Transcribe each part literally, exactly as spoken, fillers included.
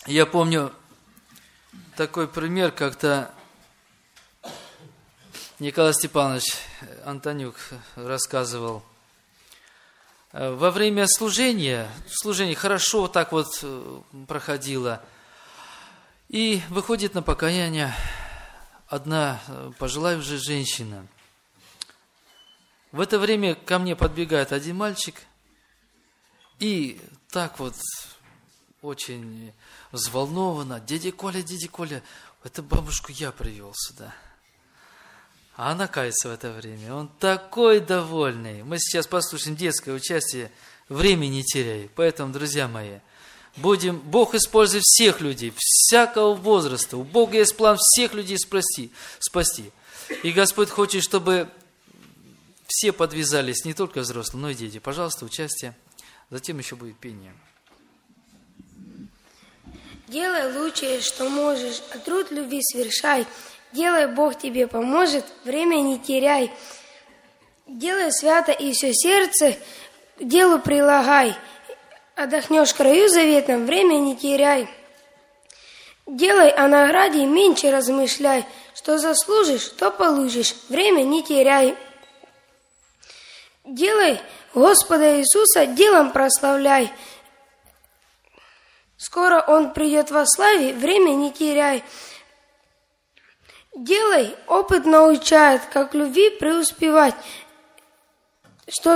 Я помню такой пример, как-то Николай Степанович Антонюк рассказывал. Во время служения, служение хорошо так вот проходило, и выходит на покаяние одна пожилая уже женщина. В это время ко мне подбегает один мальчик и так вот очень взволнованно: дядя Коля, дядя Коля, эту бабушку я привел сюда. А она кается в это время. Он такой довольный. Мы сейчас послушаем детское участие. Времени не теряй. Поэтому, друзья мои, будем, Бог использует всех людей, всякого возраста. У Бога есть план всех людей спасти. спасти. И Господь хочет, чтобы все подвязались, не только взрослые, но и дети. Пожалуйста, участие. Затем еще будет пение. Делай лучшее, что можешь, а труд любви совершай. Делай, Бог тебе поможет, время не теряй. Делай свято и все сердце к делу прилагай. Отдохнешь в краю заветном, время не теряй. Делай о награде, меньше размышляй. Что заслужишь, то получишь, время не теряй. Делай Господа Иисуса, делом прославляй. Скоро Он придет во славе, время не теряй. Делай, опыт научает, как любви преуспевать. Что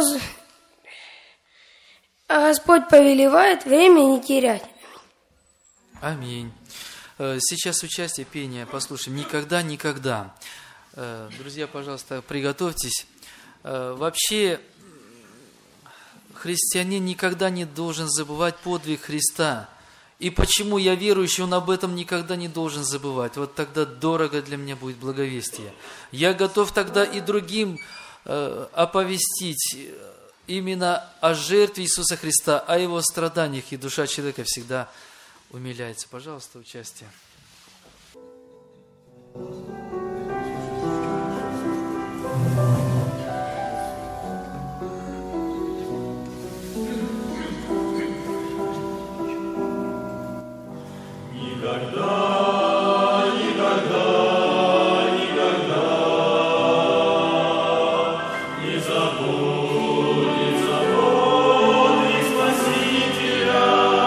Господь повелевает, время не терять. Аминь. Сейчас участие, пение послушаем. Никогда, никогда. Друзья, пожалуйста, приготовьтесь. Вообще, христианин никогда не должен забывать подвиг Христа. И почему я верующий, он об этом никогда не должен забывать. Вот тогда дорого для меня будет благовестие. Я готов тогда и другим э, оповестить именно о жертве Иисуса Христа, о Его страданиях, и душа человека всегда умиляется. Пожалуйста, участие.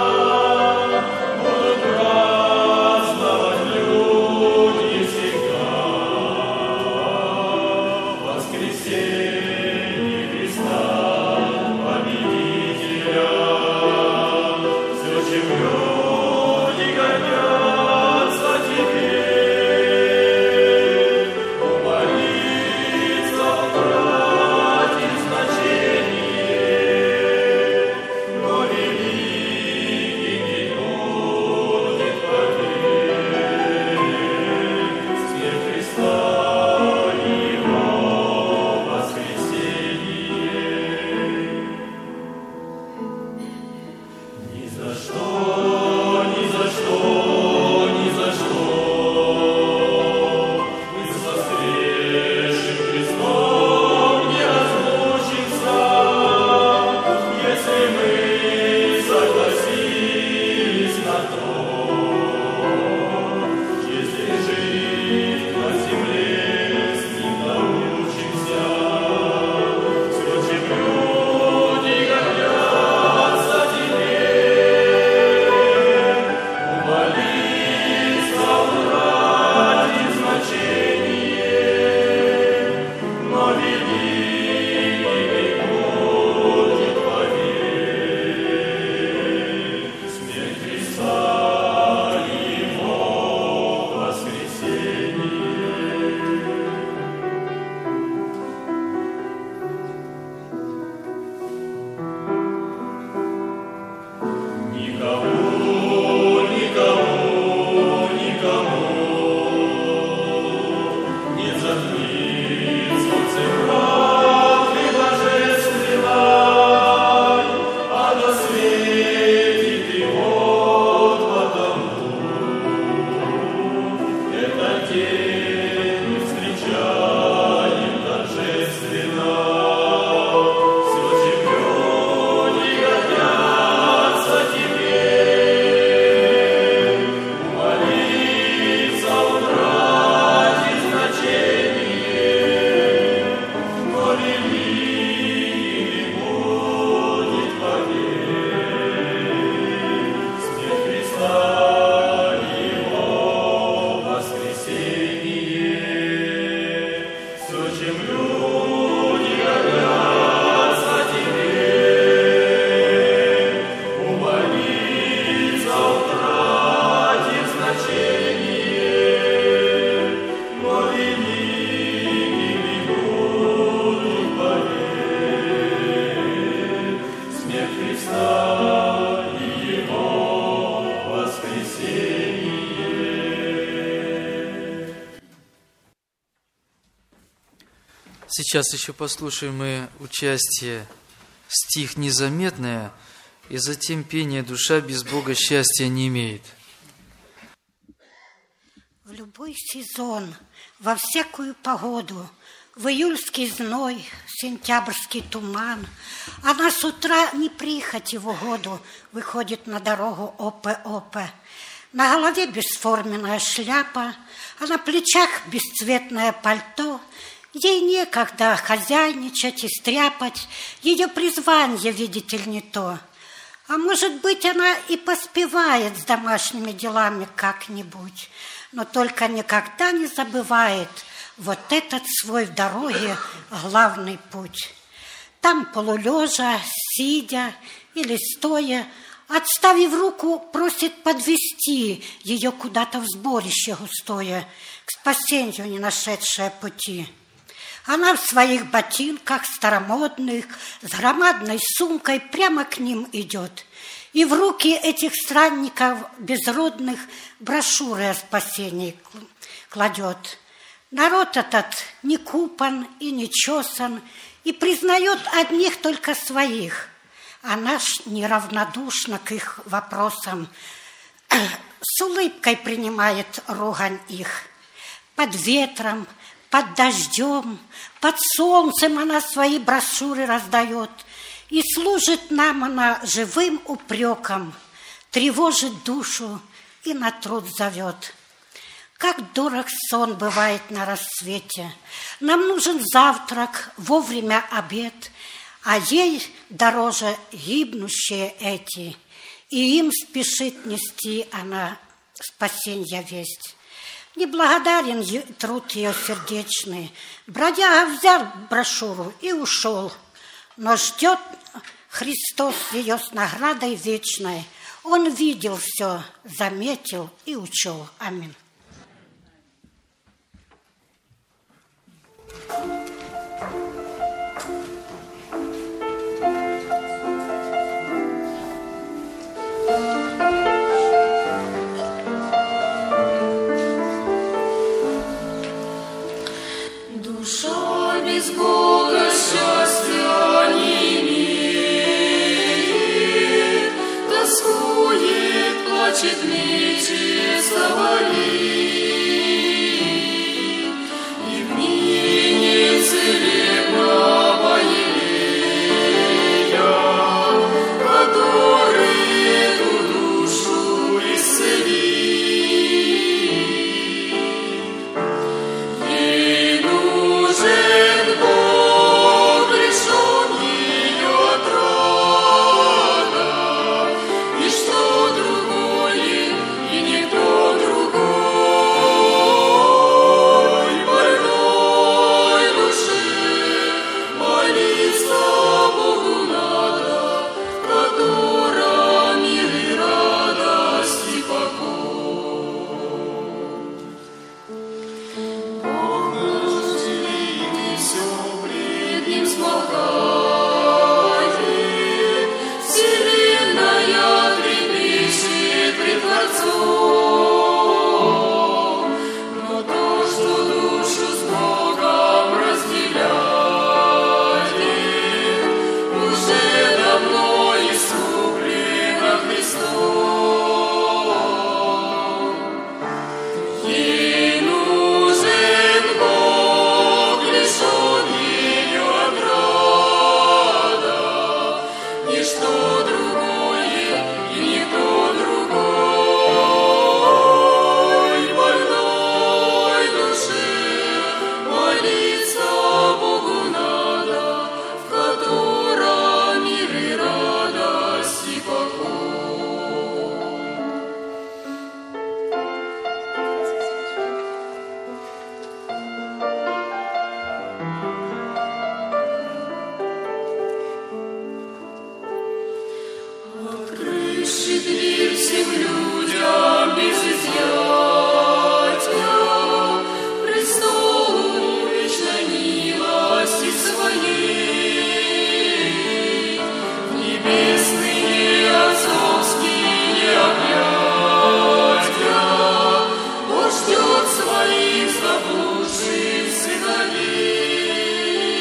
Всегда. Сейчас еще послушаем мы участие, стих «Незаметное», и затем пение «Душа без Бога счастья не имеет». В любой сезон, во всякую погоду, в июльский зной, сентябрьский туман, она с утра не прихоти в угоду выходит на дорогу опе-опе. На голове бесформенная шляпа, а на плечах бесцветное пальто. Ей некогда хозяйничать и стряпать, ее призвание, видите ли, не то. А может быть, она и поспевает с домашними делами как-нибудь, но только никогда не забывает вот этот свой в дороге главный путь. Там полулежа, сидя или стоя, отставив руку, просит подвести ее куда-то в сборище густое, к спасению не нашедшее пути. Она в своих ботинках старомодных, с громадной сумкой прямо к ним идет. И в руки этих странников безродных брошюры о спасении кладет. Народ этот не купан и не чесан, и признает одних только своих. А наш неравнодушно к их вопросам с улыбкой принимает ругань их. Под ветром, под дождем, под солнцем она свои брошюры раздает, и служит нам она живым упреком, тревожит душу и на труд зовет. Как дорог сон бывает на рассвете, нам нужен завтрак, вовремя обед, а ей дороже гибнущие эти, и им спешит нести она спасенья весть. Неблагодарен труд ее сердечный. Бродяга взял брошюру и ушел. Но ждет Христос ее с наградой вечной. Он видел все, заметил и учел. Аминь. Душа без Бога счастья не имеет, тоскует, плачет, мечется, болит, и в мире нет целебного елея, который эту душу исцелит. Ждет своих заблудших сыновей.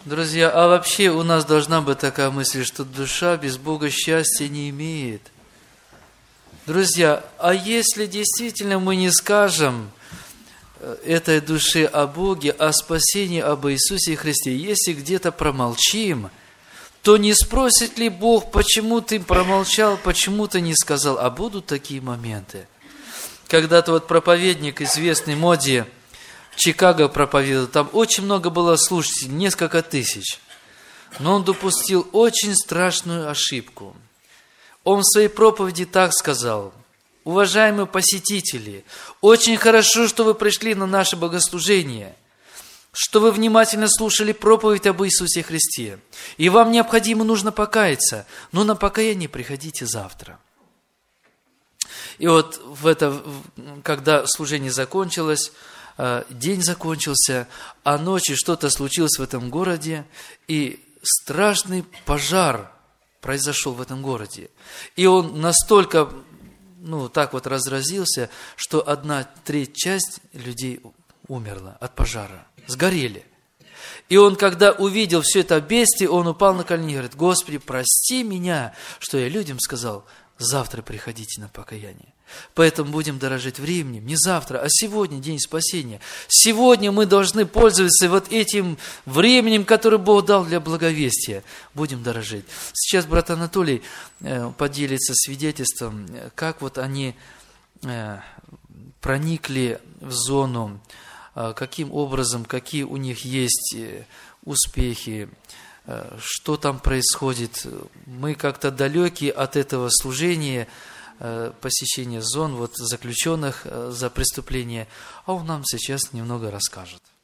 Друзья, а вообще у нас должна быть такая мысль, что душа без Бога счастья не имеет. Друзья, а если действительно мы не скажем этой душе о Боге, о спасении, об Иисусе Христе, если где-то промолчим, то не спросит ли Бог, почему ты промолчал, почему ты не сказал? А будут такие моменты. Когда-то вот проповедник, известный Моди, в Чикаго проповедовал, там очень много было слушателей, несколько тысяч. Но он допустил очень страшную ошибку. Он в своей проповеди так сказал: уважаемые посетители, очень хорошо, что вы пришли на наше богослужение, что вы внимательно слушали проповедь об Иисусе Христе, и вам необходимо, нужно покаяться, но на покаяние приходите завтра. И вот в это, когда служение закончилось, день закончился, а ночью что-то случилось в этом городе, и страшный пожар произошел в этом городе. И он настолько, ну, так вот разразился, что одна треть часть людей умерла от пожара, сгорели. И он, когда увидел все это бедствие, он упал на колени и говорит: Господи, прости меня, что я людям сказал: завтра приходите на покаяние. Поэтому будем дорожить временем, не завтра, а сегодня день спасения. Сегодня мы должны пользоваться вот этим временем, которое Бог дал для благовестия. Будем дорожить. Сейчас брат Анатолий поделится свидетельством, как вот они проникли в зону, каким образом, какие у них есть успехи, что там происходит. Мы как-то далеки от этого служения, посещения зон, вот заключенных за преступление, а он нам сейчас немного расскажет.